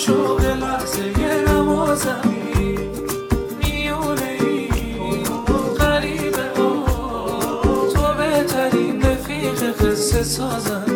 شوق لحظه نوازمی میونه ای غریبه تو بهترین رفیق قصه سازم